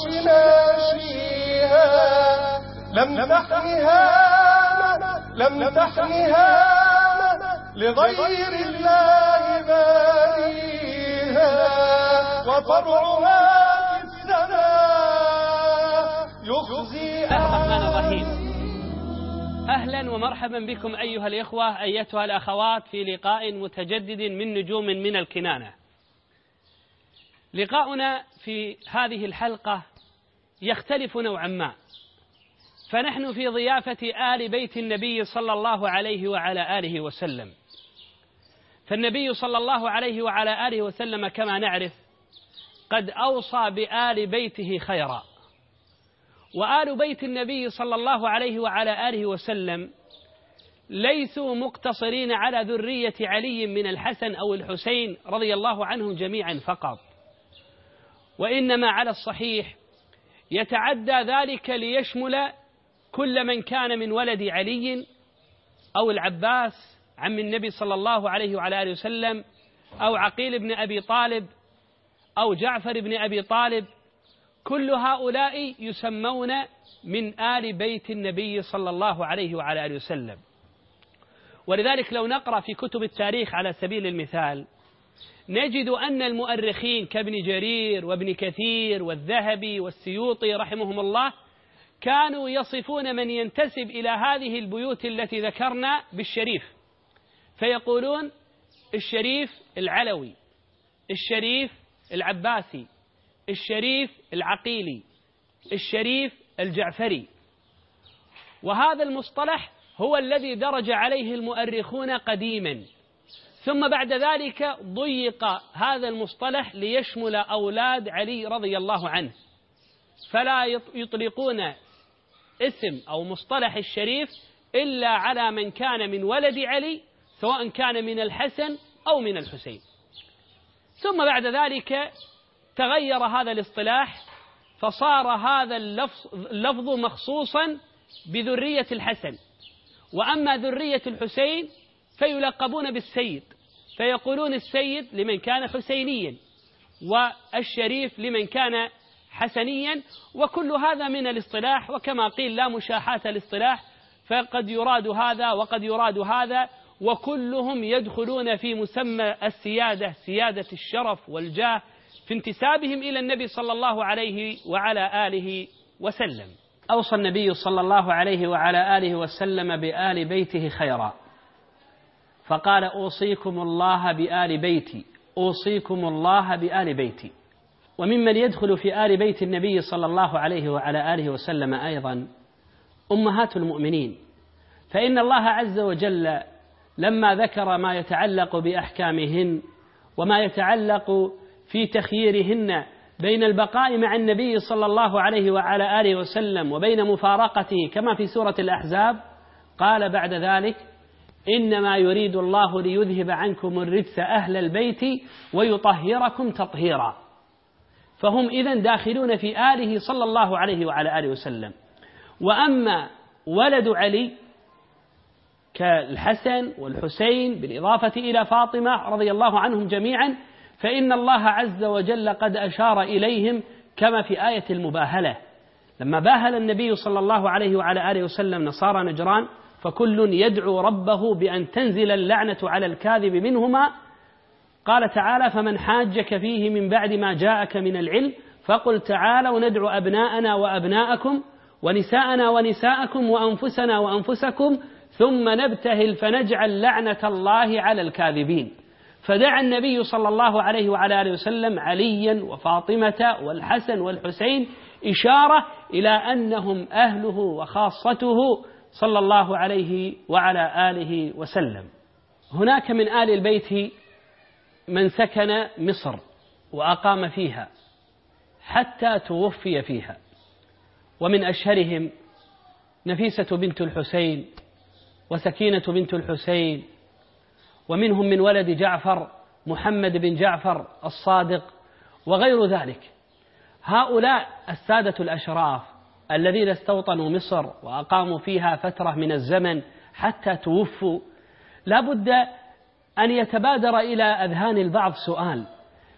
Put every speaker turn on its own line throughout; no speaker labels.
ناشيها لم تحنها لغير الله بانيها وفرعها في السماء يخزي.
الرحمن الرحيم. أهلا ومرحبا بكم أيها الإخوة أيتها الأخوات في لقاء متجدد من نجوم من الكنانة. لقاؤنا في هذه الحلقة يختلف نوعا ما، فنحن في ضيافة آل بيت النبي صلى الله عليه وعلى آله وسلم. فالنبي صلى الله عليه وعلى آله وسلم كما نعرف قد أوصى بآل بيته خيرا، وآل بيت النبي صلى الله عليه وعلى آله وسلم ليسوا مقتصرين على ذرية علي من الحسن أو الحسين رضي الله عنهم جميعا فقط، وإنما على الصحيح يتعدى ذلك ليشمل كل من كان من ولد علي أو العباس عم النبي صلى الله عليه وعلى آله وسلم، أو عقيل بن أبي طالب، أو جعفر بن أبي طالب. كل هؤلاء يسمون من آل بيت النبي صلى الله عليه وعلى آله وسلم. ولذلك لو نقرأ في كتب التاريخ على سبيل المثال نجد أن المؤرخين كابن جرير وابن كثير والذهبي والسيوطي رحمهم الله كانوا يصفون من ينتسب إلى هذه البيوت التي ذكرنا بالشريف، فيقولون الشريف العلوي، الشريف العباسي، الشريف العقيلي، الشريف الجعفري. وهذا المصطلح هو الذي درج عليه المؤرخون قديما، ثم بعد ذلك ضيق هذا المصطلح ليشمل أولاد علي رضي الله عنه، فلا يطلقون اسم أو مصطلح الشريف إلا على من كان من ولد علي، سواء كان من الحسن أو من الحسين. ثم بعد ذلك تغير هذا الاصطلاح، فصار هذا اللفظ مخصوصا بذرية الحسن، وأما ذرية الحسين فيلقبون بالسيد، فيقولون السيد لمن كان حسينيا والشريف لمن كان حسنيا. وكل هذا من الاصطلاح، وكما قيل لا مشاحة الاصطلاح، فقد يراد هذا وقد يراد هذا، وكلهم يدخلون في مسمى السيادة، سيادة الشرف والجاه في انتسابهم إلى النبي صلى الله عليه وعلى آله وسلم. أوصى النبي صلى الله عليه وعلى آله وسلم بآل بيته خيرا، فقال أوصيكم الله بآل بيتي، أوصيكم الله بآل بيتي. وممن يدخل في آل بيت النبي صلى الله عليه وعلى آله وسلم أيضا أمهات المؤمنين، فإن الله عز وجل لما ذكر ما يتعلق بأحكامهن وما يتعلق في تخييرهن بين البقاء مع النبي صلى الله عليه وعلى آله وسلم وبين مفارقته كما في سورة الأحزاب، قال بعد ذلك إنما يريد الله ليذهب عنكم الرجس أهل البيت ويطهركم تطهيرا. فهم إذن داخلون في آله صلى الله عليه وعلى آله وسلم. وأما ولد علي كالحسن والحسين بالإضافة إلى فاطمة رضي الله عنهم جميعا، فإن الله عز وجل قد أشار إليهم كما في آية المباهلة، لما باهل النبي صلى الله عليه وعلى آله وسلم نصارى نجران فكل يدعو ربه بأن تنزل اللعنة على الكاذب منهما، قال تعالى فمن حاجك فيه من بعد ما جاءك من العلم فقل تعالوا ندعو أبناءنا وأبناءكم ونساءنا ونساءكم وأنفسنا وأنفسكم ثم نبتهل فنجعل لعنة الله على الكاذبين. فدعا النبي صلى الله عليه وعلى آله وسلم عليا وفاطمة والحسن والحسين إشارة إلى أنهم أهله وخاصته صلى الله عليه وعلى آله وسلم. هناك من آل البيت من سكن مصر وأقام فيها حتى توفي فيها، ومن أشهرهم نفيسة بنت الحسين وسكينة بنت الحسين، ومنهم من ولد جعفر محمد بن جعفر الصادق وغير ذلك. هؤلاء السادة الأشراف الذين استوطنوا مصر وأقاموا فيها فترة من الزمن حتى توفوا، لا بد أن يتبادر إلى أذهان البعض سؤال: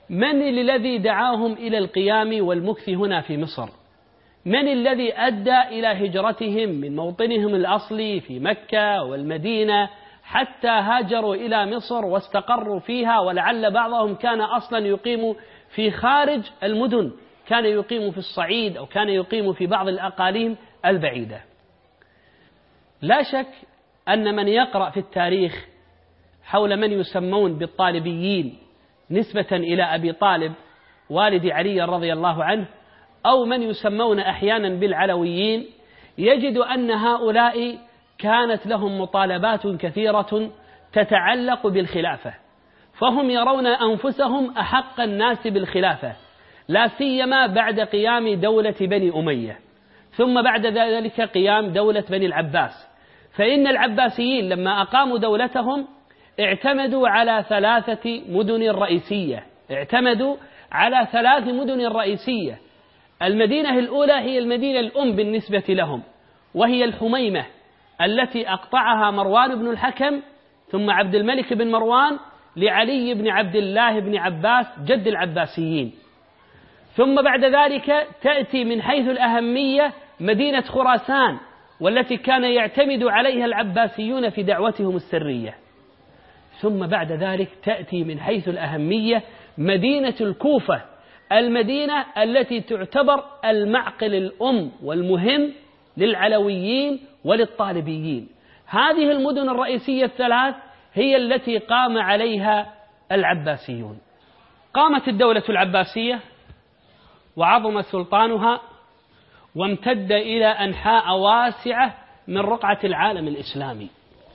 من الذي دعاهم إلى القيام والمكث هنا في مصر؟ من الذي أدى إلى هجرتهم من موطنهم الأصلي في مكة والمدينة حتى هاجروا إلى مصر واستقروا فيها، ولعل بعضهم كان أصلا يقيم في خارج المدن، كان يقيم في الصعيد أو كان يقيم في بعض الأقاليم البعيدة. لا شك أن من يقرأ في التاريخ حول من يسمون بالطالبيين نسبة إلى أبي طالب والد علي رضي الله عنه، أو من يسمون أحيانا بالعلويين، يجد أن هؤلاء كانت لهم مطالبات كثيرة تتعلق بالخلافة، فهم يرون أنفسهم أحق الناس بالخلافة، لا سيما بعد قيام دولة بني أمية، ثم بعد ذلك قيام دولة بني العباس. فإن العباسيين لما أقاموا دولتهم اعتمدوا على 3 مدن رئيسية، اعتمدوا على 3 مدن رئيسية. المدينة الأولى هي المدينة الأم بالنسبة لهم، وهي الحميمة التي أقطعها مروان بن الحكم ثم عبد الملك بن مروان لعلي بن عبد الله بن عباس جد العباسيين. ثم بعد ذلك تأتي من حيث الأهمية مدينة خراسان، والتي كان يعتمد عليها العباسيون في دعوتهم السرية. ثم بعد ذلك تأتي من حيث الأهمية مدينة الكوفة، المدينة التي تعتبر المعقل الأم والمهم للعلويين وللطالبيين. هذه المدن الرئيسية ال3 هي التي قام عليها العباسيون. قامت الدولة العباسية وعظم سلطانها وامتد إلى أنحاء واسعة من رقعة العالم الإسلامي،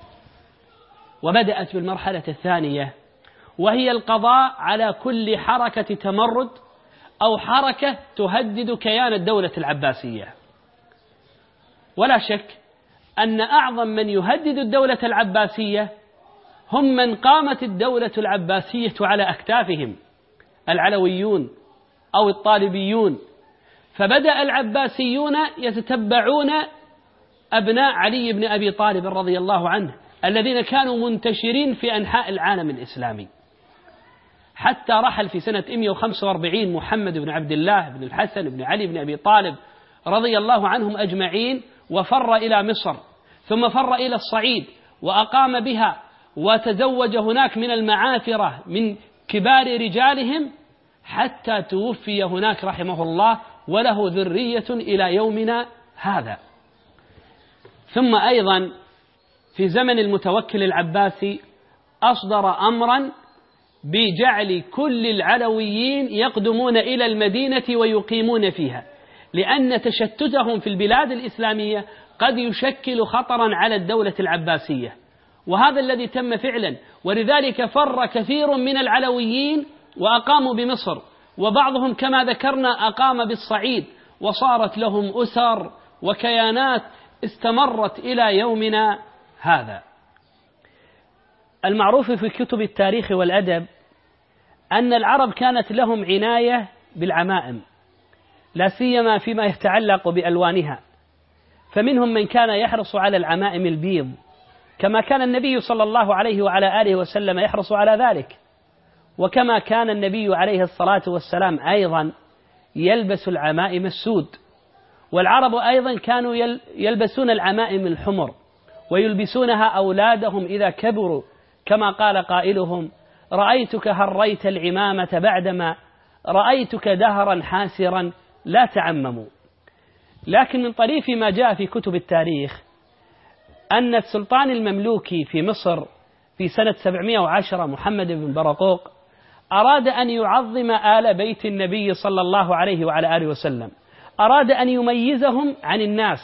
وبدأت بالمرحلة الثانية، وهي القضاء على كل حركة تمرد أو حركة تهدد كيان الدولة العباسية. ولا شك أن أعظم من يهدد الدولة العباسية هم من قامت الدولة العباسية على أكتافهم، العلويون أو الطالبيون. فبدأ العباسيون يتتبعون أبناء علي بن أبي طالب رضي الله عنه الذين كانوا منتشرين في أنحاء العالم الإسلامي، حتى رحل في سنة 145 محمد بن عبد الله بن الحسن بن علي بن أبي طالب رضي الله عنهم أجمعين، وفر إلى مصر، ثم فر إلى الصعيد وأقام بها، وتزوج هناك من المعافرة من كبار رجالهم، حتى توفي هناك رحمه الله وله ذرية إلى يومنا هذا. ثم أيضا في زمن المتوكل العباسي أصدر أمرا بجعل كل العلويين يقدمون إلى المدينة ويقيمون فيها، لأن تشتتهم في البلاد الإسلامية قد يشكل خطرا على الدولة العباسية، وهذا الذي تم فعلا. ولذلك فر كثير من العلويين وأقاموا بمصر، وبعضهم كما ذكرنا أقام بالصعيد، وصارت لهم أسر وكيانات استمرت إلى يومنا هذا. المعروف في كتب التاريخ والأدب أن العرب كانت لهم عناية بالعمائم، لا سيما فيما يتعلق بألوانها، فمنهم من كان يحرص على العمائم البيض، كما كان النبي صلى الله عليه وعلى آله وسلم يحرص على ذلك، وكما كان النبي عليه الصلاة والسلام أيضا يلبس العمائم السود. والعرب أيضا كانوا يلبسون العمائم الحمر، ويلبسونها أولادهم إذا كبروا، كما قال قائلهم: رأيتك هريت العمامة بعدما رأيتك دهرا حاسرا لا تعمموا. لكن من طريف ما جاء في كتب التاريخ أن السلطان المملوكي في مصر في سنة 710 محمد بن برقوق أراد أن يعظم آل بيت النبي صلى الله عليه وعلى آله وسلم، أراد أن يميزهم عن الناس،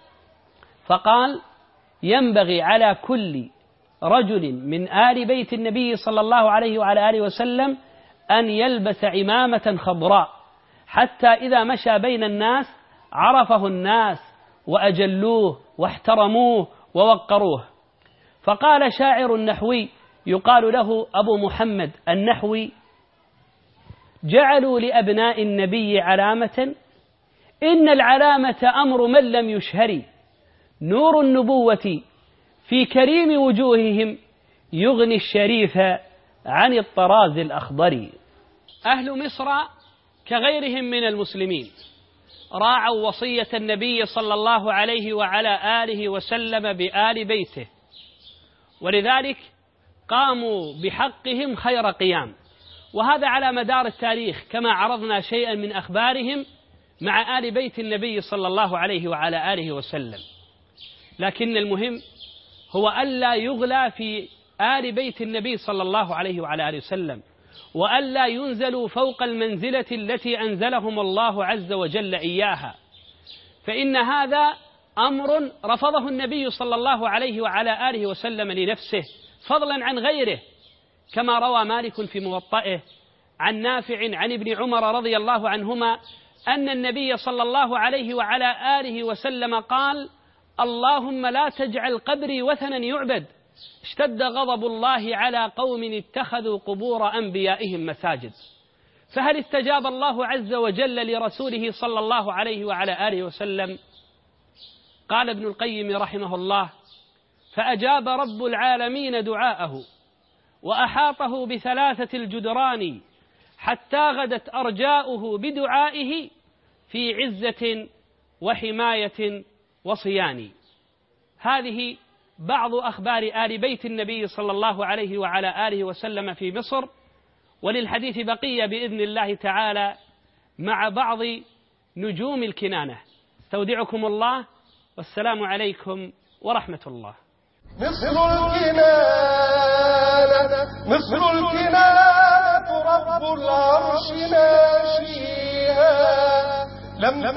فقال: ينبغي على كل رجل من آل بيت النبي صلى الله عليه وعلى آله وسلم أن يلبس عمامة خضراء، حتى إذا مشى بين الناس عرفه الناس وأجلوه واحترموه ووقروه. فقال شاعر نحوي يقال له أبو محمد النحوي: جعلوا لأبناء النبي علامة، إن العلامة أمر من لم يشهر، نور النبوة في كريم وجوههم يغني الشريف عن الطراز الأخضر. أهل مصر كغيرهم من المسلمين راعوا وصية النبي صلى الله عليه وعلى آله وسلم بآل بيته، ولذلك قاموا بحقهم خير قيام، وهذا على مدار التاريخ كما عرضنا شيئا من أخبارهم مع آل بيت النبي صلى الله عليه وعلى آله وسلم. لكن المهم هو ألا يغلى في آل بيت النبي صلى الله عليه وعلى آله وسلم، وألا ينزلوا فوق المنزلة التي أنزلهم الله عز وجل إياها، فإن هذا أمر رفضه النبي صلى الله عليه وعلى آله وسلم لنفسه فضلا عن غيره، كما روى مالك في موطئه عن نافع عن ابن عمر رضي الله عنهما أن النبي صلى الله عليه وعلى آله وسلم قال: اللهم لا تجعل قبري وثنا يعبد، اشتد غضب الله على قوم اتخذوا قبور أنبيائهم مساجد. فهل استجاب الله عز وجل لرسوله صلى الله عليه وعلى آله وسلم؟ قال ابن القيم رحمه الله: فأجاب رب العالمين دعاءه وأحاطه بثلاثة الجدران حتى غدت أرجاؤه بدعائه في عزة وحماية وصيان. هذه بعض أخبار آل بيت النبي صلى الله عليه وعلى آله وسلم في مصر، وللحديث بقية بإذن الله تعالى مع بعض نجوم الكنانة. استودعكم الله والسلام عليكم ورحمة الله.
مصر الكنانة رب العرش ناشيها، لم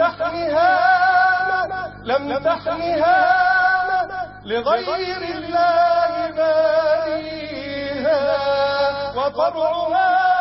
تحنها لغير الله باريها، وطبعها